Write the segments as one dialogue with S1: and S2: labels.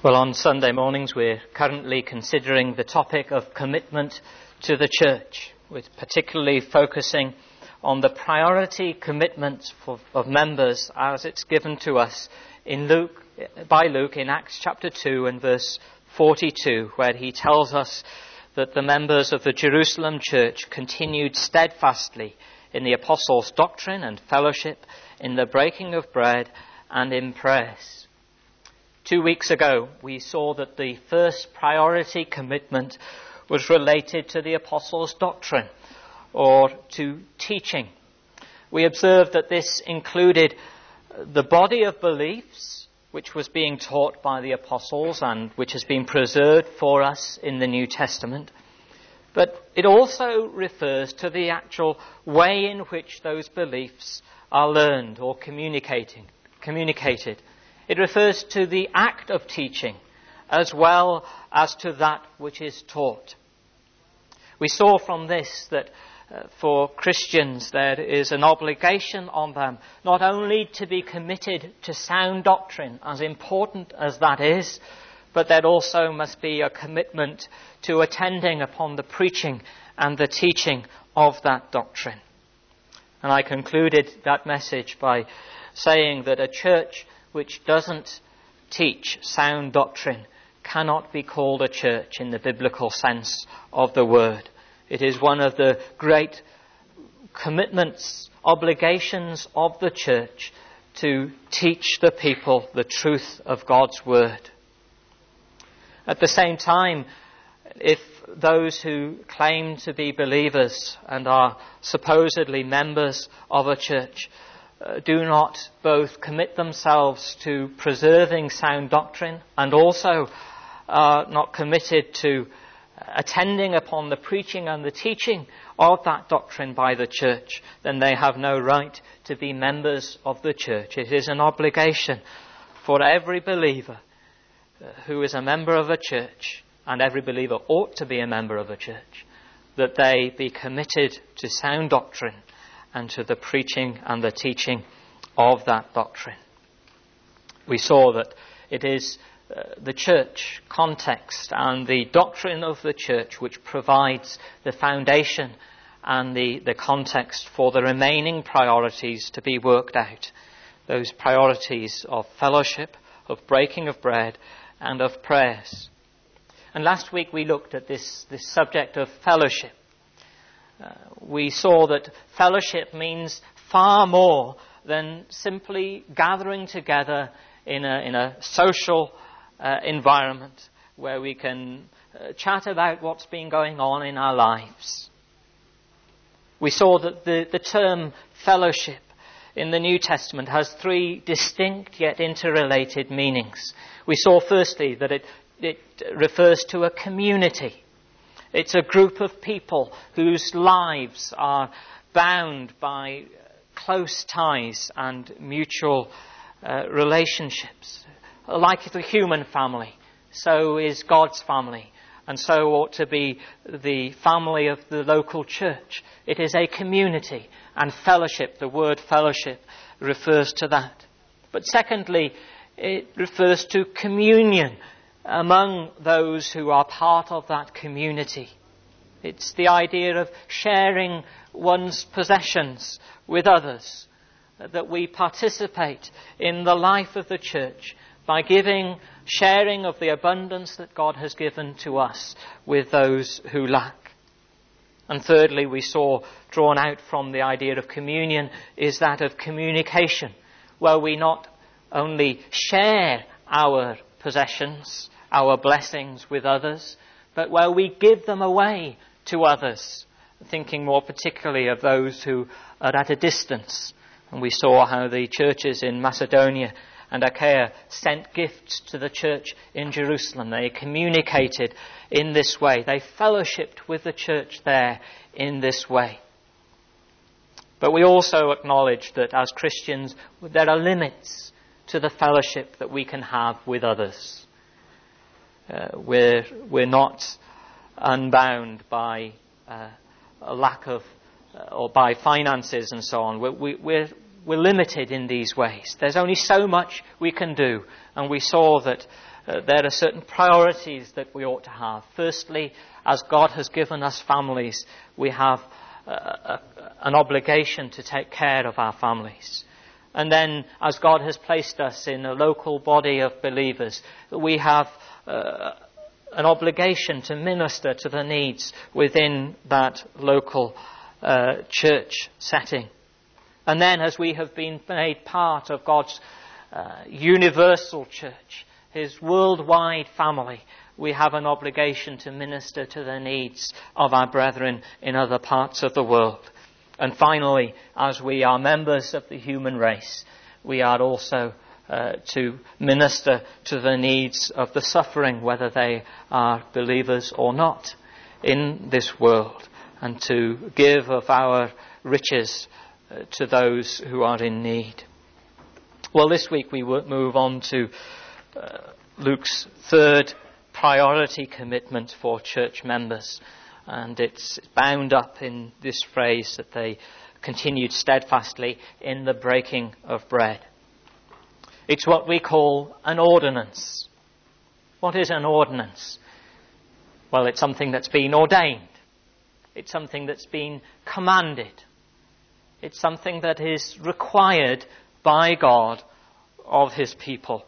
S1: Well, on Sunday mornings we're currently considering the topic of commitment to the church, with particularly focusing on the priority commitment of members as it's given to us by Luke in Acts chapter 2 and verse 42, where he tells us that the members of the Jerusalem church continued steadfastly in the apostles' doctrine and fellowship, in the breaking of bread and in prayers. 2 weeks ago, we saw that the first priority commitment was related to the apostles' doctrine, or to teaching. We observed that this included the body of beliefs, which was being taught by the apostles and which has been preserved for us in the New Testament. But it also refers to the actual way in which those beliefs are learned or communicated. It refers to the act of teaching as well as to that which is taught. We saw from this that for Christians there is an obligation on them not only to be committed to sound doctrine, as important as that is, but there also must be a commitment to attending upon the preaching and the teaching of that doctrine. And I concluded that message by saying that a church which doesn't teach sound doctrine cannot be called a church in the biblical sense of the word. It is one of the great commitments, obligations of the church to teach the people the truth of God's word. At the same time, if those who claim to be believers and are supposedly members of a church do not both commit themselves to preserving sound doctrine and also are not committed to attending upon the preaching and the teaching of that doctrine by the church, then they have no right to be members of the church. It is an obligation for every believer who is a member of a church, and every believer ought to be a member of a church, that they be committed to sound doctrine and to the preaching and the teaching of that doctrine. We saw that it is the church context and the doctrine of the church which provides the foundation and the context for the remaining priorities to be worked out. Those priorities of fellowship, of breaking of bread, and of prayers. And last week we looked at this subject of fellowship. We saw that fellowship means far more than simply gathering together in a social environment where we can chat about what's been going on in our lives. We saw that the term fellowship in the New Testament has three distinct yet interrelated meanings. We saw firstly that it refers to a community. It's a group of people whose lives are bound by close ties and mutual relationships. Like the human family, so is God's family, and so ought to be the family of the local church. It is a community, and fellowship, the word fellowship, refers to that. But secondly, it refers to communion among those who are part of that community. It's the idea of sharing one's possessions with others, that we participate in the life of the church by sharing of the abundance that God has given to us with those who lack. And thirdly, we saw drawn out from the idea of communion is that of communication, where we not only share our possessions, our blessings with others, but where we give them away to others, thinking more particularly of those who are at a distance. And we saw how the churches in Macedonia and Achaia sent gifts to the church in Jerusalem. They communicated in this way. They fellowshipped with the church there in this way. But we also acknowledge that as Christians, there are limits to the fellowship that we can have with others. We're not unbound by a lack of, or by finances and so on. We're limited in these ways. There's only so much we can do. And we saw that there are certain priorities that we ought to have. Firstly, as God has given us families, we have an obligation to take care of our families. And then, as God has placed us in a local body of believers, we have an obligation to minister to the needs within that local church setting. And then, as we have been made part of God's universal church, His worldwide family, we have an obligation to minister to the needs of our brethren in other parts of the world. And finally, as we are members of the human race, we are also to minister to the needs of the suffering, whether they are believers or not, in this world, and to give of our riches to those who are in need. Well, this week we will move on to Luke's third priority commitment for church members. And it's bound up in this phrase that they continued steadfastly in the breaking of bread. It's what we call an ordinance. What is an ordinance? Well, it's something that's been ordained. It's something that's been commanded. It's something that is required by God of His people.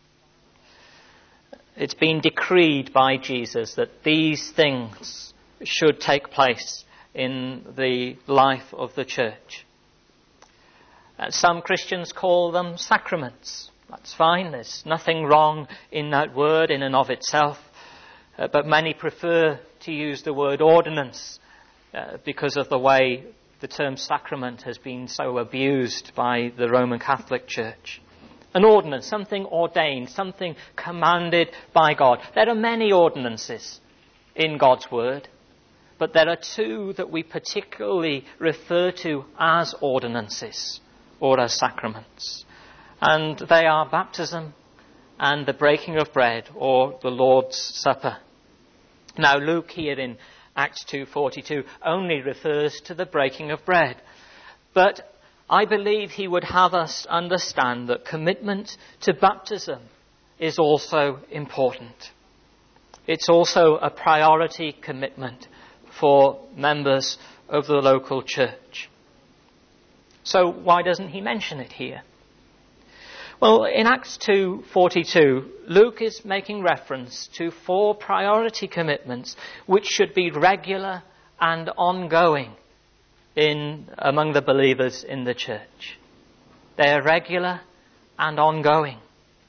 S1: It's been decreed by Jesus that these things should take place in the life of the church. Some Christians call them sacraments. That's fine. There's nothing wrong in that word in and of itself. But many prefer to use the word ordinance because of the way the term sacrament has been so abused by the Roman Catholic Church. An ordinance, something ordained, something commanded by God. There are many ordinances in God's word, but there are two that we particularly refer to as ordinances or as sacraments. And they are baptism and the breaking of bread, or the Lord's Supper. Now, Luke here in Acts 2:42 only refers to the breaking of bread. But I believe he would have us understand that commitment to baptism is also important. It's also a priority commitment for members of the local church. So why doesn't he mention it here? Well, in Acts 2:42, Luke is making reference to 4 priority commitments which should be regular and ongoing among the believers in the church. They are regular and ongoing.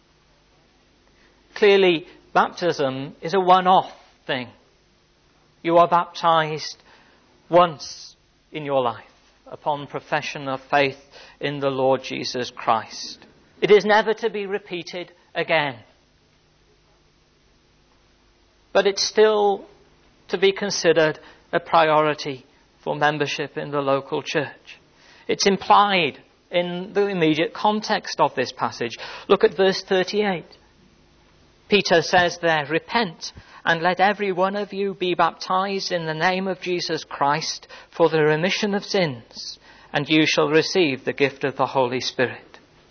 S1: Clearly, baptism is a one-off thing. You are baptized once in your life upon profession of faith in the Lord Jesus Christ. It is never to be repeated again. But it's still to be considered a priority for membership in the local church. It's implied in the immediate context of this passage. Look at verse 38. Peter says there, "Repent and let every one of you be baptized in the name of Jesus Christ for the remission of sins, and you shall receive the gift of the Holy Spirit."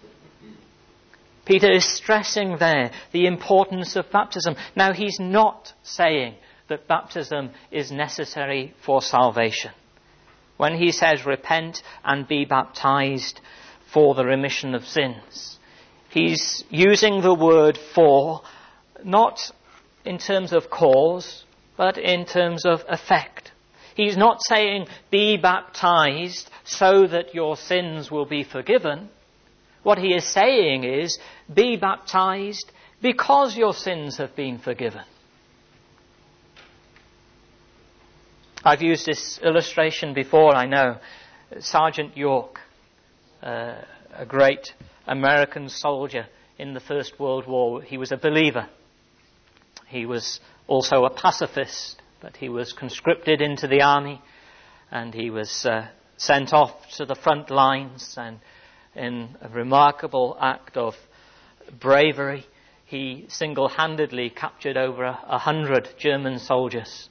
S1: Peter is stressing there the importance of baptism. Now, he's not saying that baptism is necessary for salvation. When he says repent and be baptized for the remission of sins, he's using the word for, not in terms of cause, but in terms of effect. He's not saying be baptized so that your sins will be forgiven. What he is saying is be baptized because your sins have been forgiven. I've used this illustration before, I know. Sergeant York, a great American soldier in the First World War, he was a believer. He was also a pacifist, but he was conscripted into the army and he was sent off to the front lines, and in a remarkable act of bravery, he single-handedly captured over 100 German soldiers.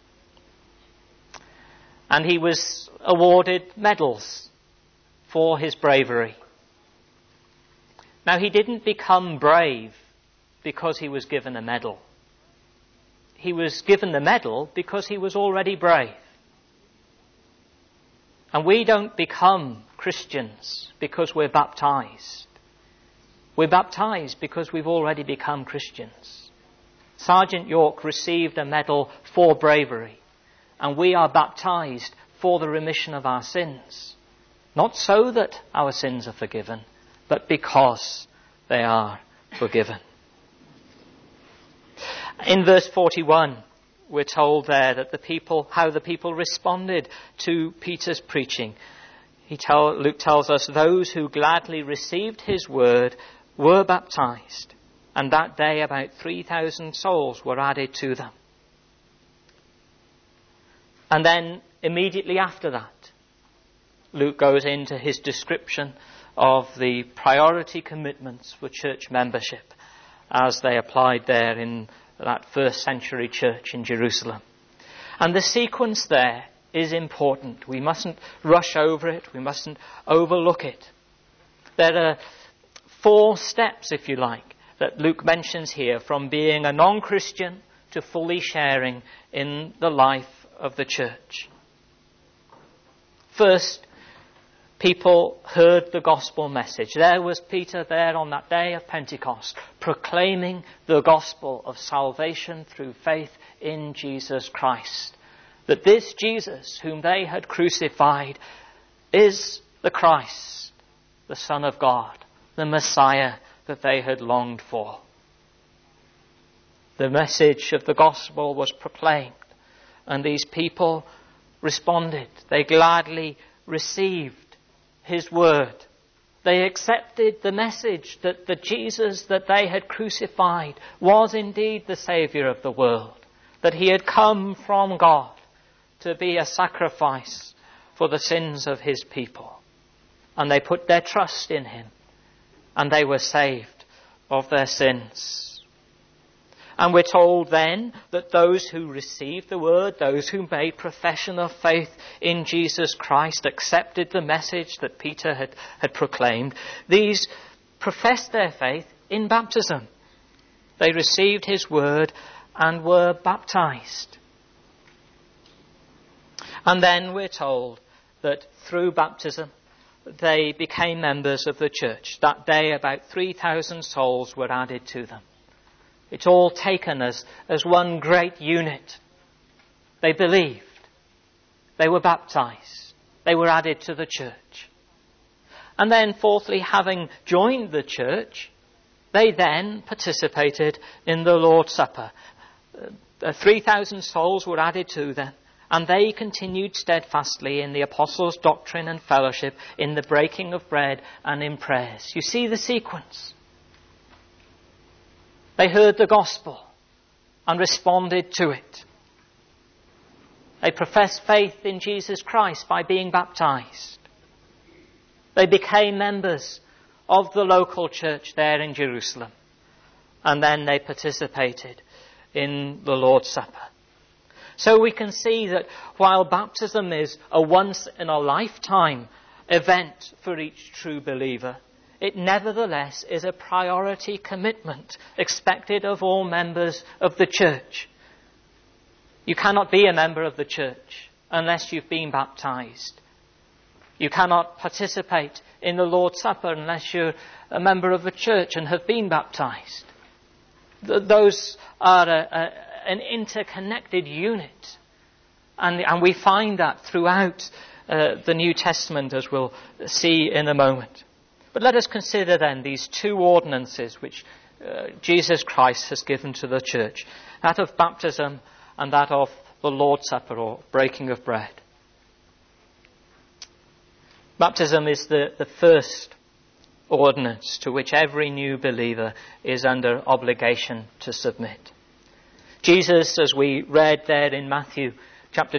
S1: And he was awarded medals for his bravery. Now, he didn't become brave because he was given a medal. He was given the medal because he was already brave. And we don't become Christians because we're baptized. We're baptized because we've already become Christians. Sergeant York received a medal for bravery, and we are baptized for the remission of our sins. Not so that our sins are forgiven, but because they are forgiven. In verse 41, we're told there that how the people responded to Peter's preaching. Luke tells us those who gladly received his word were baptized, and that day about 3,000 souls were added to them. And then immediately after that, Luke goes into his description of the priority commitments for church membership as they applied there in that first century church in Jerusalem. And the sequence there is important. We mustn't rush over it. We mustn't overlook it. There are 4 steps, if you like, that Luke mentions here, from being a non-Christian to fully sharing in the life of the church. First, people heard the gospel message. There was Peter there on that day of Pentecost, proclaiming the gospel of salvation through faith in Jesus Christ. That this Jesus, whom they had crucified, is the Christ, the Son of God, the Messiah that they had longed for. The message of the gospel was proclaimed, and these people responded. They gladly received his word. They accepted the message that the Jesus that they had crucified was indeed the Saviour of the world, that he had come from God to be a sacrifice for the sins of his people. And they put their trust in him, and they were saved of their sins. And we're told then that those who received the word, those who made profession of faith in Jesus Christ, accepted the message that Peter had proclaimed, these professed their faith in baptism. They received his word and were baptized. And then we're told that through baptism they became members of the church. That day about 3,000 souls were added to them. It's all taken as one great unit. They believed. They were baptized. They were added to the church. And then fourthly, having joined the church, they then participated in the Lord's Supper. 3,000 souls were added to them, and they continued steadfastly in the apostles' doctrine and fellowship, in the breaking of bread and in prayers. You see the sequence. They heard the gospel and responded to it. They professed faith in Jesus Christ by being baptized. They became members of the local church there in Jerusalem. And then they participated in the Lord's Supper. So we can see that while baptism is a once-in-a-lifetime event for each true believer, it nevertheless is a priority commitment expected of all members of the church. You cannot be a member of the church unless you've been baptized. You cannot participate in the Lord's Supper unless you're a member of the church and have been baptized. Those are an interconnected unit. And we find that throughout the New Testament, as we'll see in a moment. But let us consider then these 2 ordinances which Jesus Christ has given to the church. That of baptism and that of the Lord's Supper, or breaking of bread. Baptism is the first ordinance to which every new believer is under obligation to submit. Jesus, as we read there in Matthew chapter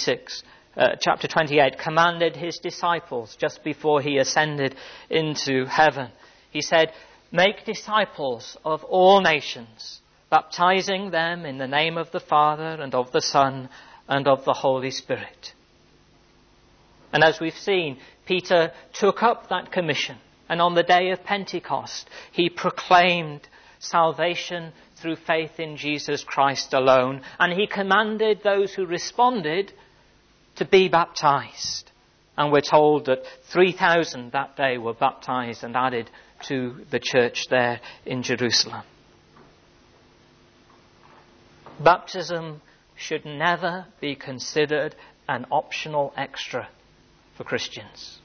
S1: 28, commanded his disciples just before he ascended into heaven. He said, "Make disciples of all nations, baptizing them in the name of the Father and of the Son and of the Holy Spirit." And as we've seen, Peter took up that commission, and on the day of Pentecost, he proclaimed salvation through faith in Jesus Christ alone. And he commanded those who responded to be baptized. And we're told that 3,000 that day were baptized and added to the church there in Jerusalem. Baptism should never be considered an optional extra for Christians.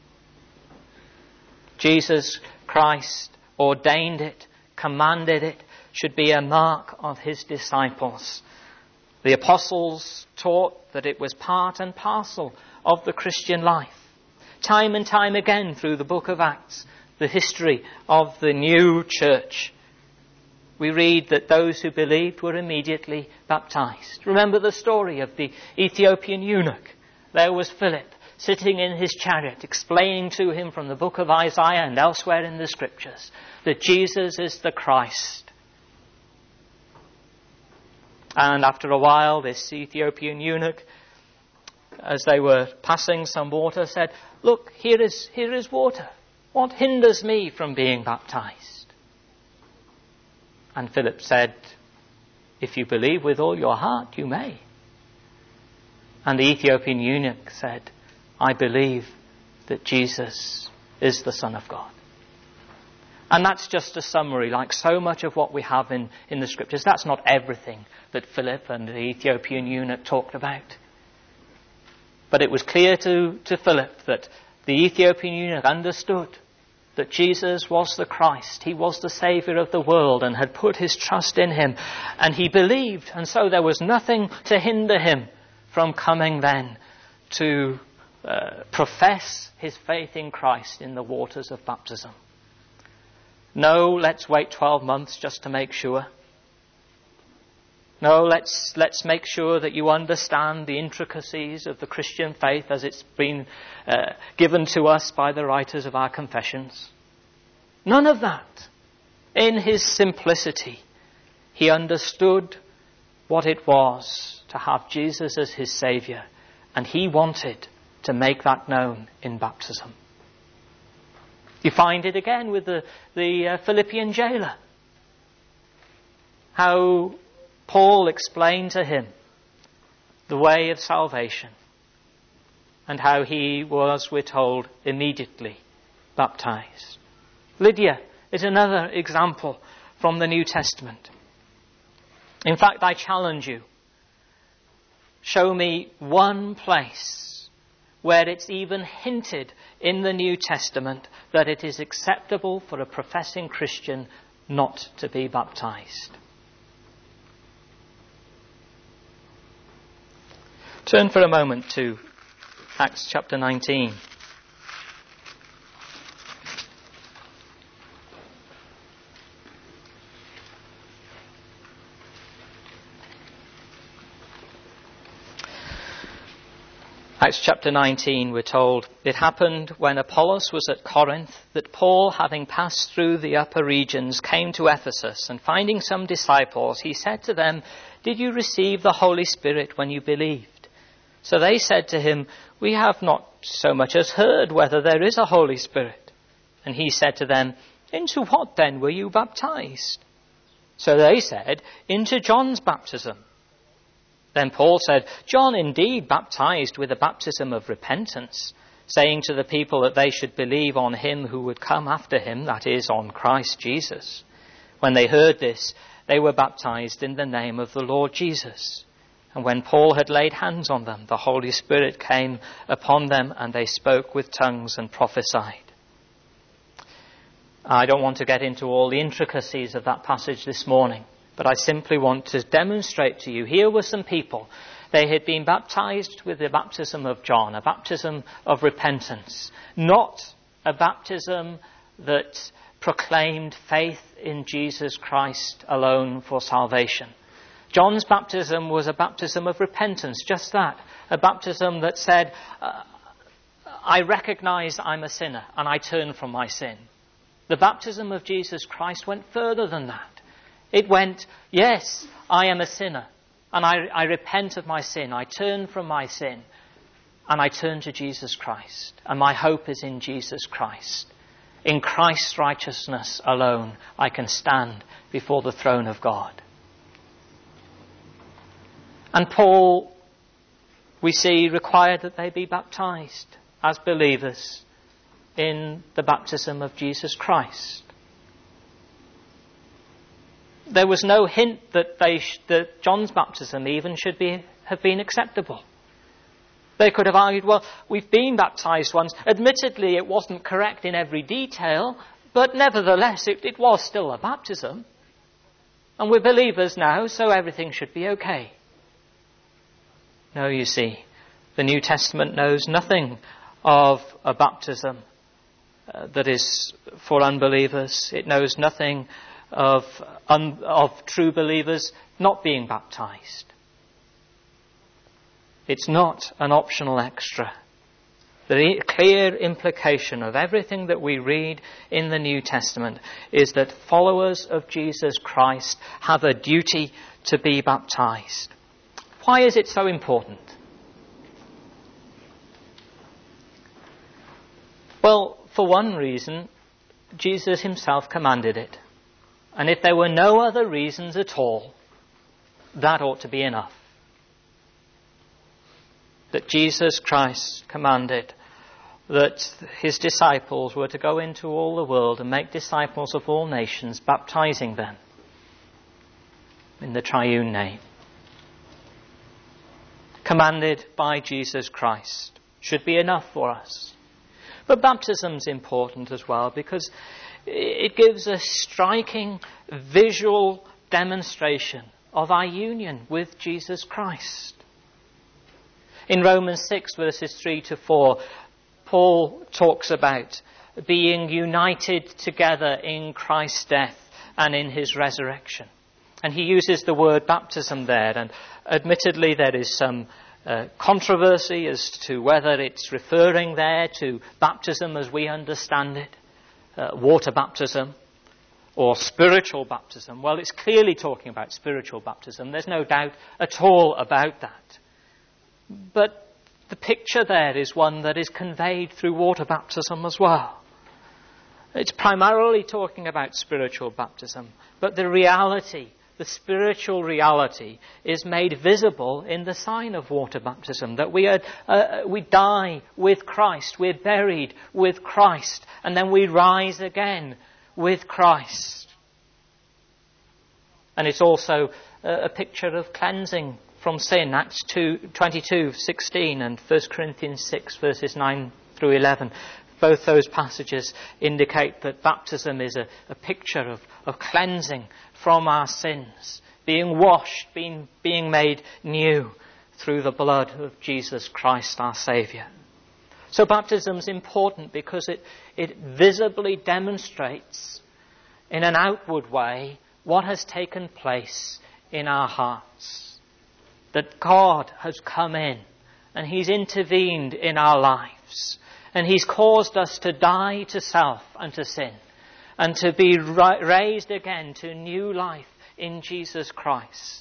S1: Jesus Christ ordained it, commanded it, should be a mark of his disciples. The apostles taught that it was part and parcel of the Christian life. Time and time again through the book of Acts, the history of the new church, we read that those who believed were immediately baptized. Remember the story of the Ethiopian eunuch. There was Philip sitting in his chariot, explaining to him from the book of Isaiah and elsewhere in the scriptures that Jesus is the Christ. And after a while, this Ethiopian eunuch, as they were passing some water, said, "Look, here is water. What hinders me from being baptized?" And Philip said, "If you believe with all your heart, you may." And the Ethiopian eunuch said, "I believe that Jesus is the Son of God." And that's just a summary, like so much of what we have in the scriptures. That's not everything that Philip and the Ethiopian eunuch talked about. But it was clear to Philip that the Ethiopian eunuch understood that Jesus was the Christ. He was the Saviour of the world and had put his trust in him. And he believed. And so there was nothing to hinder him from coming then to profess his faith in Christ in the waters of baptism. No, let's wait 12 months just to make sure. No, let's make sure that you understand the intricacies of the Christian faith as it's been given to us by the writers of our confessions. None of that. In his simplicity, he understood what it was to have Jesus as his Saviour, and he wanted to make that known in baptism. You find it again with the Philippian jailer. How Paul explained to him the way of salvation and how he was, we're told, immediately baptized. Lydia is another example from the New Testament. In fact, I challenge you, show me one place where it's even hinted in the New Testament that it is acceptable for a professing Christian not to be baptized. Turn for a moment to Acts chapter 19. Acts chapter 19, we're told, "It happened when Apollos was at Corinth that Paul, having passed through the upper regions, came to Ephesus, and finding some disciples, he said to them, 'Did you receive the Holy Spirit when you believed?' So they said to him, 'We have not so much as heard whether there is a Holy Spirit.' And he said to them, 'Into what then were you baptized?' So they said, 'Into John's baptism.' Then Paul said, 'John indeed baptized with a baptism of repentance, saying to the people that they should believe on him who would come after him, that is, on Christ Jesus.' When they heard this, they were baptized in the name of the Lord Jesus. And when Paul had laid hands on them, the Holy Spirit came upon them, and they spoke with tongues and prophesied." I don't want to get into all the intricacies of that passage this morning, but I simply want to demonstrate to you, here were some people. They had been baptized with the baptism of John, a baptism of repentance, not a baptism that proclaimed faith in Jesus Christ alone for salvation. John's baptism was a baptism of repentance, just that, a baptism that said, I recognize I'm a sinner and I turn from my sin. The baptism of Jesus Christ went further than that. It went, yes, I am a sinner and I repent of my sin. I turn from my sin and I turn to Jesus Christ. And my hope is in Jesus Christ. In Christ's righteousness alone, I can stand before the throne of God. And Paul, we see, required that they be baptized as believers in the baptism of Jesus Christ. There was no hint that John's baptism even should have been acceptable. They could have argued, well, we've been baptized once. Admittedly, it wasn't correct in every detail, but nevertheless, it was still a baptism. And we're believers now, so everything should be okay. No, you see, the New Testament knows nothing of a baptism that is for unbelievers. It knows nothing of true believers not being baptized. It's not an optional extra. The clear implication of everything that we read in the New Testament is that followers of Jesus Christ have a duty to be baptized. Why is it so important? Well, for one reason, Jesus himself commanded it. And if there were no other reasons at all, that ought to be enough. That Jesus Christ commanded that his disciples were to go into all the world and make disciples of all nations, baptizing them in the triune name. Commanded by Jesus Christ should be enough for us. But baptism's important as well because it gives a striking visual demonstration of our union with Jesus Christ. In Romans 6 verses 3 to 4, Paul talks about being united together in Christ's death and in his resurrection. And he uses the word baptism there, and admittedly there is some controversy as to whether it's referring there to baptism as we understand it, water baptism, or spiritual baptism. Well, it's clearly talking about spiritual baptism. There's no doubt at all about that. But the picture there is one that is conveyed through water baptism as well. It's primarily talking about spiritual baptism, but the reality, the spiritual reality, is made visible in the sign of water baptism, that we die with Christ, we're buried with Christ, and then we rise again with Christ. And it's also a picture of cleansing from sin, Acts 22:16 and 1 Corinthians 6 verses 9 through 11. Both those passages indicate that baptism is a picture of cleansing from our sins, being washed, being made new through the blood of Jesus Christ our Saviour. So baptism is important because it visibly demonstrates in an outward way what has taken place in our hearts. That God has come in and he's intervened in our lives. And he's caused us to die to self and to sin. And to be raised again to new life in Jesus Christ.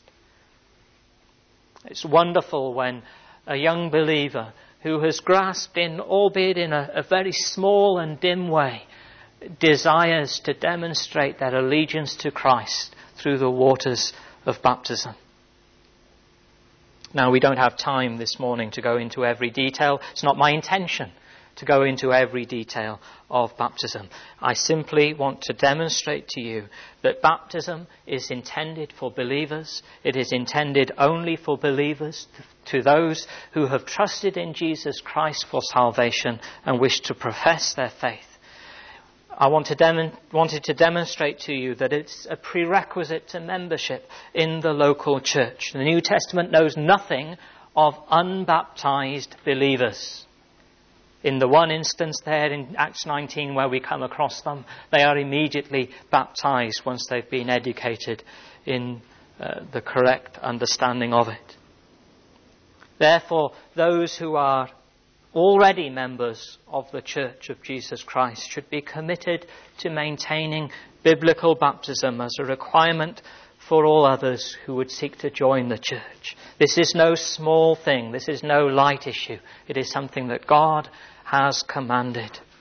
S1: It's wonderful when a young believer who has grasped in, albeit in a very small and dim way, desires to demonstrate their allegiance to Christ through the waters of baptism. Now, we don't have time this morning to go into every detail. It's not my intention to go into every detail of baptism. I simply want to demonstrate to you that baptism is intended for believers. It is intended only for believers, to those who have trusted in Jesus Christ for salvation and wish to profess their faith. I wanted to demonstrate to you that it's a prerequisite to membership in the local church. The New Testament knows nothing of unbaptized believers. In the one instance there in Acts 19 where we come across them, they are immediately baptized once they've been educated in the correct understanding of it. Therefore, those who are already members of the Church of Jesus Christ should be committed to maintaining biblical baptism as a requirement for all others who would seek to join the church. This is no small thing. This is no light issue. It is something that God has commanded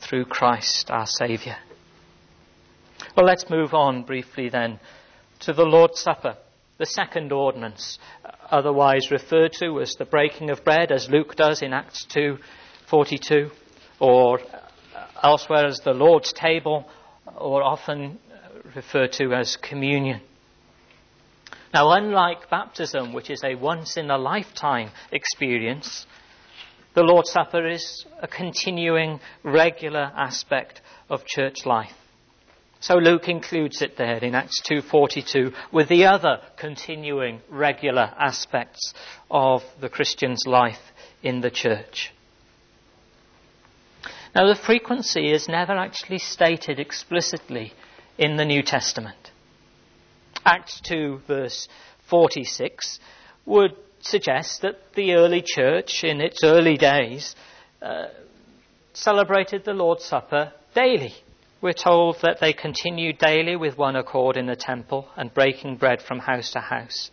S1: through Christ our Saviour. Well, let's move on briefly then to the Lord's Supper, the second ordinance, otherwise referred to as the breaking of bread, as Luke does in Acts 2:42, or elsewhere as the Lord's table, or often referred to as communion. Now, unlike baptism, which is a once-in-a-lifetime experience, the Lord's Supper is a continuing, regular aspect of church life. So Luke includes it there in Acts 2:42 with the other continuing, regular aspects of the Christian's life in the church. Now, the frequency is never actually stated explicitly in the New Testament. Acts 2 verse 46 would suggest that the early church in its early days celebrated the Lord's Supper daily. We're told that they continued daily with one accord in the temple and breaking bread from house to house.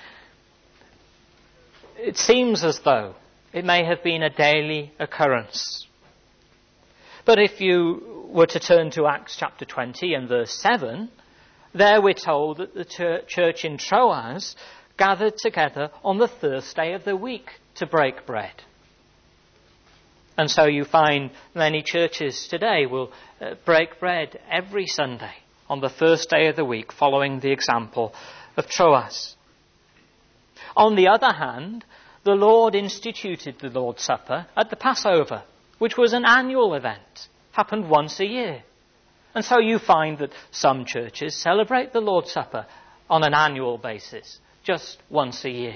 S1: It seems as though it may have been a daily occurrence. But if you were to turn to Acts chapter 20 and verse 7, there we're told that the church in Troas gathered together on the first day of the week to break bread. And so you find many churches today will break bread every Sunday on the first day of the week, following the example of Troas. On the other hand, the Lord instituted the Lord's Supper at the Passover, which was an annual event, happened once a year. And so you find that some churches celebrate the Lord's Supper on an annual basis, just once a year.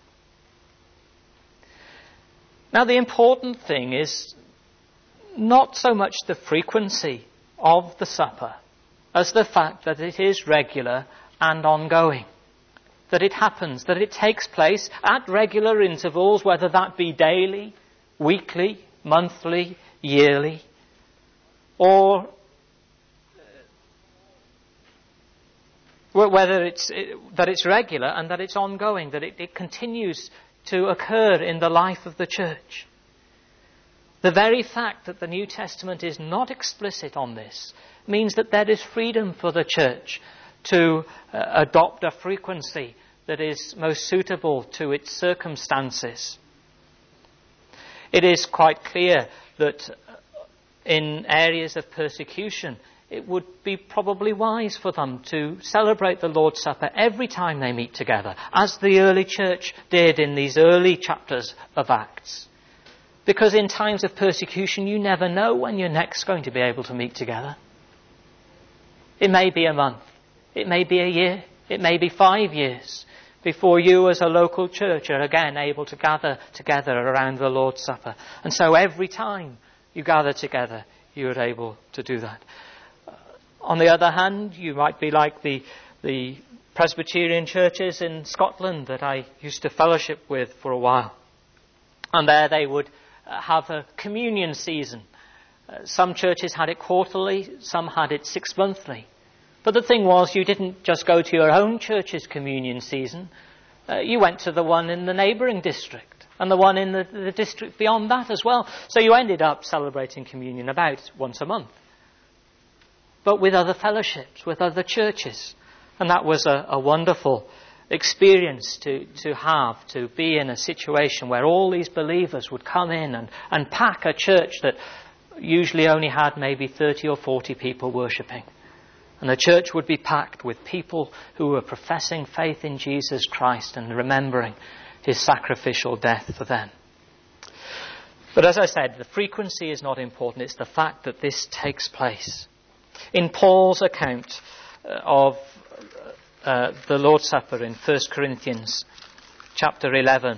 S1: Now, the important thing is not so much the frequency of the supper as the fact that it is regular and ongoing, that it happens, that it takes place at regular intervals, whether that be daily, weekly, monthly, yearly, or whether it's regular and that it's ongoing, that it continues to occur in the life of the church. The very fact that the New Testament is not explicit on this means that there is freedom for the church to adopt a frequency that is most suitable to its circumstances. It is quite clear that in areas of persecution, it would be probably wise for them to celebrate the Lord's Supper every time they meet together, as the early church did in these early chapters of Acts. Because in times of persecution, you never know when you're next going to be able to meet together. It may be a month, it may be a year, it may be 5 years before you as a local church are again able to gather together around the Lord's Supper. And so every time you gather together, you are able to do that. On the other hand, you might be like the Presbyterian churches in Scotland that I used to fellowship with for a while. And there they would have a communion season. Some churches had it quarterly, some had it 6 monthly. But the thing was, you didn't just go to your own church's communion season. You went to the one in the neighbouring district and the one in the district beyond that as well. So you ended up celebrating communion about once a month, but with other fellowships, with other churches. And that was a wonderful experience to have, to be in a situation where all these believers would come in and pack a church that usually only had maybe 30 or 40 people worshipping. And the church would be packed with people who were professing faith in Jesus Christ and remembering his sacrificial death for them. But as I said, the frequency is not important. It's the fact that this takes place. In Paul's account of the Lord's Supper in 1 Corinthians chapter 11,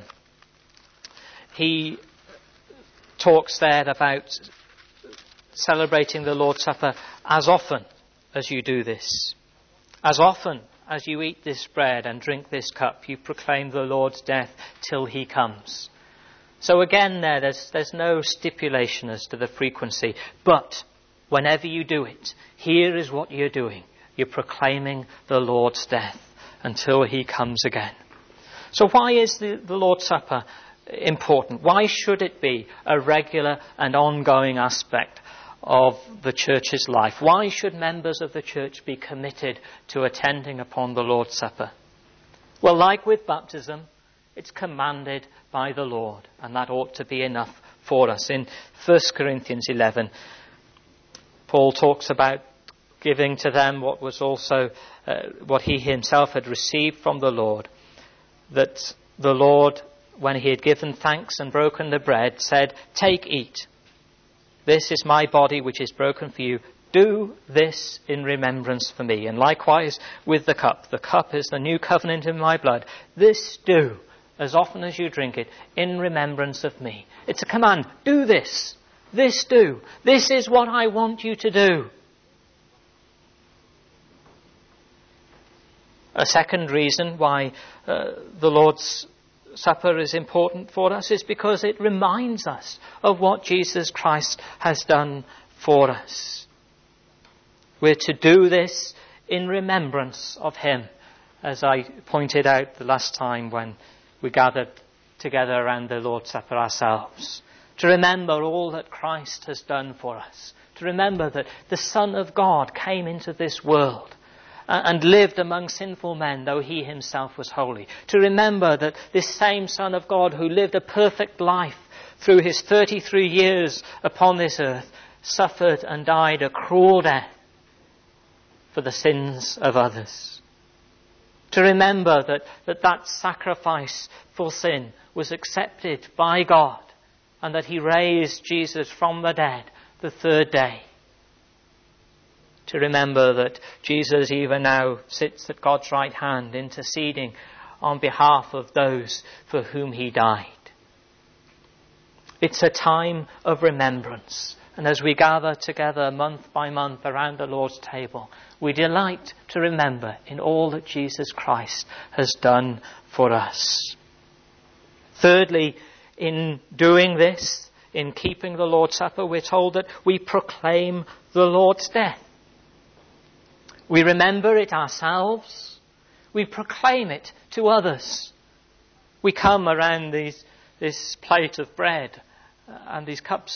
S1: he talks there about celebrating the Lord's Supper as often as you do this. As often as you eat this bread and drink this cup, you proclaim the Lord's death till he comes. So again there's no stipulation as to the frequency, but whenever you do it, here is what you're doing. You're proclaiming the Lord's death until he comes again. So why is the Lord's Supper important? Why should it be a regular and ongoing aspect of the church's life. Why should members of the church be committed to attending upon the Lord's Supper? Well, like with baptism, it's commanded by the Lord, and that ought to be enough for us. In 1 Corinthians 11, Paul talks about giving to them what was also what he himself had received from the Lord, that the Lord, when he had given thanks and broken the bread, said, "Take, eat. This is my body which is broken for you. Do this in remembrance for me." And likewise with the cup. The cup is the new covenant in my blood. This do, as often as you drink it, in remembrance of me. It's a command. Do this. This do. This is what I want you to do. A second reason why the Lord's Supper is important for us is because it reminds us of what Jesus Christ has done for us. We're to do this in remembrance of him, as I pointed out the last time when we gathered together around the Lord's Supper ourselves. To remember all that Christ has done for us. To remember that the Son of God came into this world and lived among sinful men, though he himself was holy. To remember that this same Son of God, who lived a perfect life through his 33 years upon this earth, suffered and died a cruel death for the sins of others. To remember that sacrifice for sin was accepted by God, and that he raised Jesus from the dead the third day. To remember that Jesus even now sits at God's right hand, interceding on behalf of those for whom he died. It's a time of remembrance. And as we gather together month by month around the Lord's table, we delight to remember in all that Jesus Christ has done for us. Thirdly, in doing this, in keeping the Lord's Supper, we're told that we proclaim the Lord's death. We remember it ourselves. We proclaim it to others. We come around this plate of bread and these cups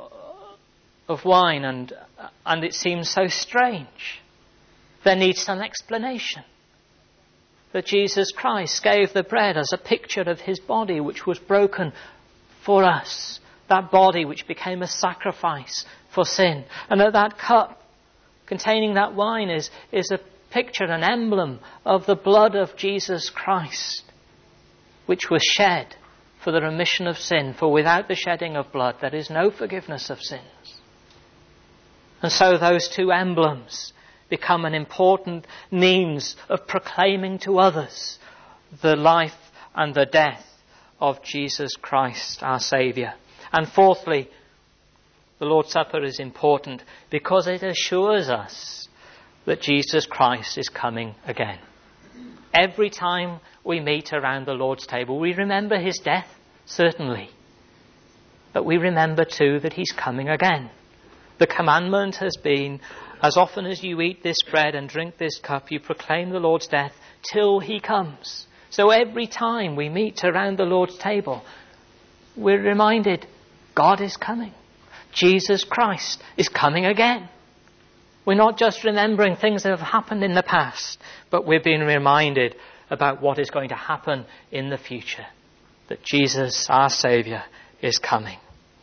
S1: of wine, and it seems so strange. There needs some explanation. That Jesus Christ gave the bread as a picture of his body, which was broken for us. That body which became a sacrifice for sin. And that cup containing that wine is a picture, an emblem of the blood of Jesus Christ, which was shed for the remission of sin. For without the shedding of blood, there is no forgiveness of sins. And so those two emblems become an important means of proclaiming to others the life and the death of Jesus Christ, our Saviour. And fourthly, the Lord's Supper is important because it assures us that Jesus Christ is coming again. Every time we meet around the Lord's table, we remember his death, certainly. But we remember too that he's coming again. The commandment has been, as often as you eat this bread and drink this cup, you proclaim the Lord's death till he comes. So every time we meet around the Lord's table, we're reminded God is coming. Jesus Christ is coming again. We're not just remembering things that have happened in the past, but we're being reminded about what is going to happen in the future. That Jesus, our Saviour, is coming.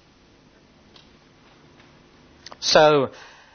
S1: So,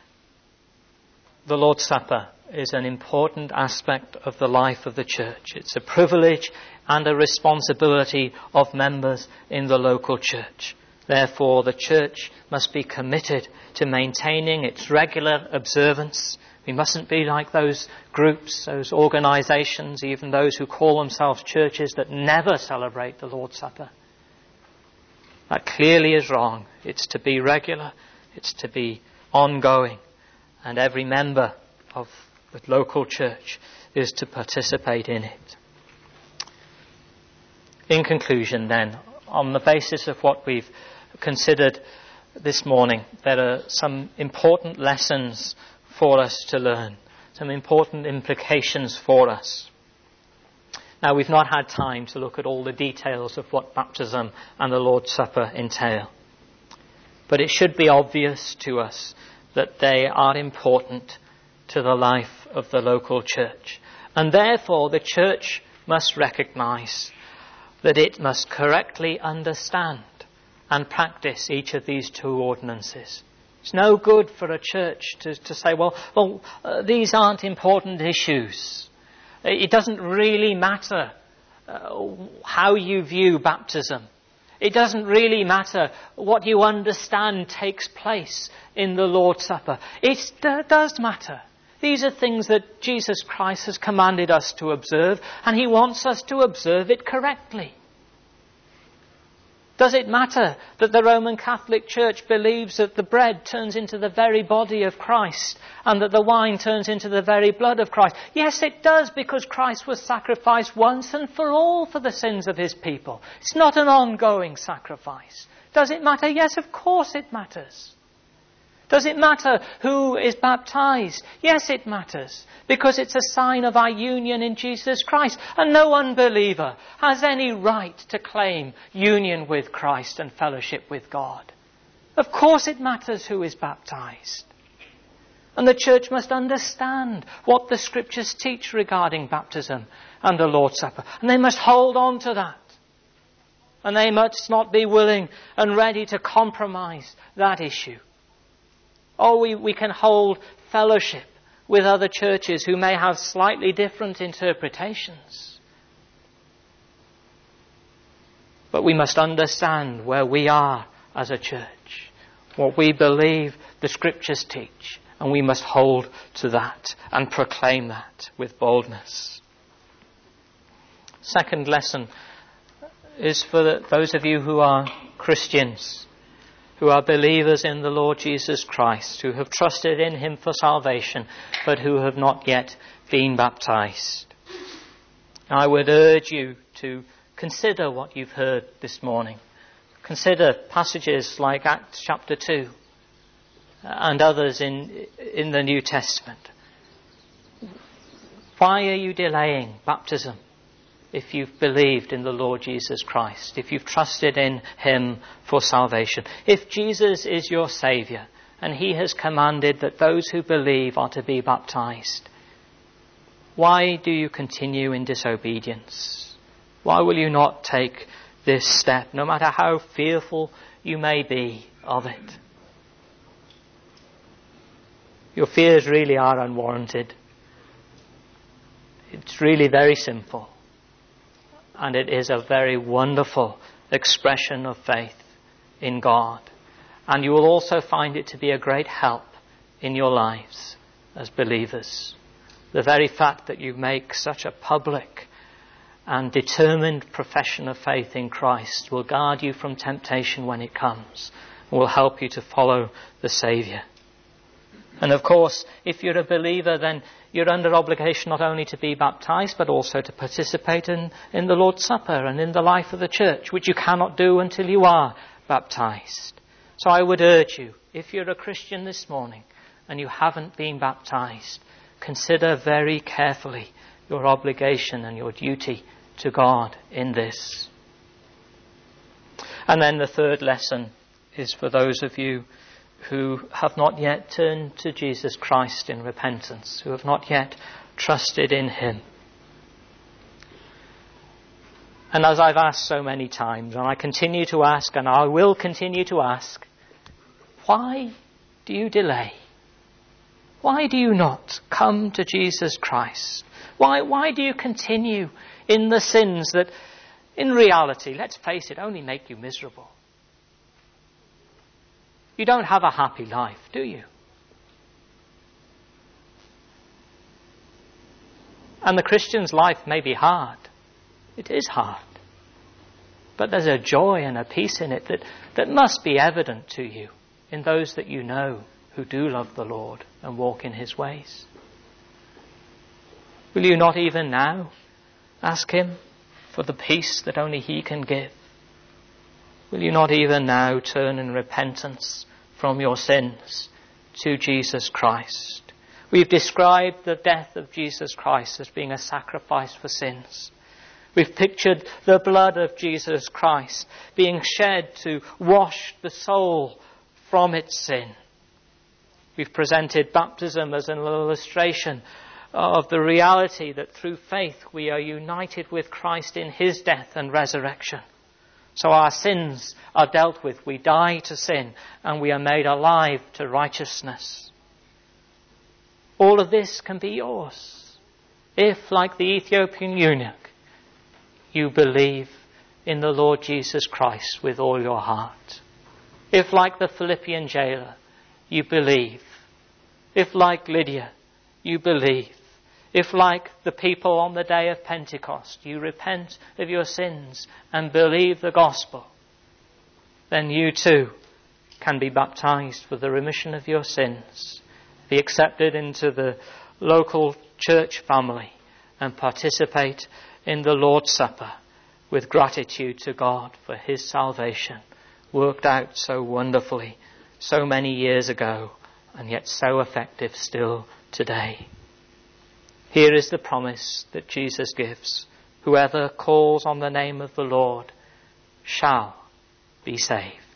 S1: the Lord's Supper is an important aspect of the life of the church. It's a privilege and a responsibility of members in the local church. Therefore, the church must be committed to maintaining its regular observance. We mustn't be like those groups, those organisations, even those who call themselves churches that never celebrate the Lord's Supper. That clearly is wrong. It's to be regular. It's to be ongoing. And every member of the local church is to participate in it. In conclusion then, on the basis of what we've considered this morning, there are some important lessons for us to learn, some important implications for us. Now, we've not had time to look at all the details of what baptism and the Lord's Supper entail. But it should be obvious to us that they are important to the life of the local church. And therefore the church must recognise that it must correctly understand and practice each of these two ordinances. It's no good for a church to say, these aren't important issues. It doesn't really matter how you view baptism. It doesn't really matter what you understand takes place in the Lord's Supper. It does matter. These are things that Jesus Christ has commanded us to observe, and he wants us to observe it correctly. Does it matter that the Roman Catholic Church believes that the bread turns into the very body of Christ and that the wine turns into the very blood of Christ? Yes, it does, because Christ was sacrificed once and for all for the sins of his people. It's not an ongoing sacrifice. Does it matter? Yes, of course it matters. Does it matter who is baptized? Yes, it matters, because it's a sign of our union in Jesus Christ. And no unbeliever has any right to claim union with Christ and fellowship with God. Of course it matters who is baptized. And the church must understand what the scriptures teach regarding baptism and the Lord's Supper. And they must hold on to that. And they must not be willing and ready to compromise that issue. We can hold fellowship with other churches who may have slightly different interpretations. But we must understand where we are as a church, what we believe the scriptures teach, and we must hold to that and proclaim that with boldness. Second lesson is for those of you who are Christians, who are believers in the Lord Jesus Christ, who have trusted in him for salvation, but who have not yet been baptized. I would urge you to consider what you've heard this morning. Consider passages like Acts chapter 2 and others in the New Testament. Why are you delaying baptism? If you've believed in the Lord Jesus Christ, if you've trusted in him for salvation, if Jesus is your Saviour and he has commanded that those who believe are to be baptized, why do you continue in disobedience? Why will you not take this step, no matter how fearful you may be of it? Your fears really are unwarranted. It's really very simple. And it is a very wonderful expression of faith in God. And you will also find it to be a great help in your lives as believers. The very fact that you make such a public and determined profession of faith in Christ will guard you from temptation when it comes, and will help you to follow the Saviour. And of course, if you're a believer, then you're under obligation not only to be baptized, but also to participate in the Lord's Supper and in the life of the church, which you cannot do until you are baptized. So I would urge you, if you're a Christian this morning and you haven't been baptized, consider very carefully your obligation and your duty to God in this. And then the third lesson is for those of you who have not yet turned to Jesus Christ in repentance, who have not yet trusted in him. And as I've asked so many times, and I continue to ask, and I will continue to ask, why do you delay? Why do you not come to Jesus Christ? Why do you continue in the sins that, in reality, let's face it, only make you miserable? You don't have a happy life, do you? And the Christian's life may be hard. It is hard. But there's a joy and a peace in it that must be evident to you in those that you know who do love the Lord and walk in his ways. Will you not even now ask him for the peace that only he can give? Will you not even now turn in repentance from your sins to Jesus Christ? We've described the death of Jesus Christ as being a sacrifice for sins. We've pictured the blood of Jesus Christ being shed to wash the soul from its sin. We've presented baptism as an illustration of the reality that through faith we are united with Christ in his death and resurrection. So our sins are dealt with. We die to sin and we are made alive to righteousness. All of this can be yours if, like the Ethiopian eunuch, you believe in the Lord Jesus Christ with all your heart. If, like the Philippian jailer, you believe. If, like Lydia, you believe. If, like the people on the day of Pentecost, you repent of your sins and believe the gospel, then you too can be baptized for the remission of your sins, be accepted into the local church family, and participate in the Lord's Supper with gratitude to God for his salvation, worked out so wonderfully so many years ago, and yet so effective still today. Here is the promise that Jesus gives. Whoever calls on the name of the Lord shall be saved.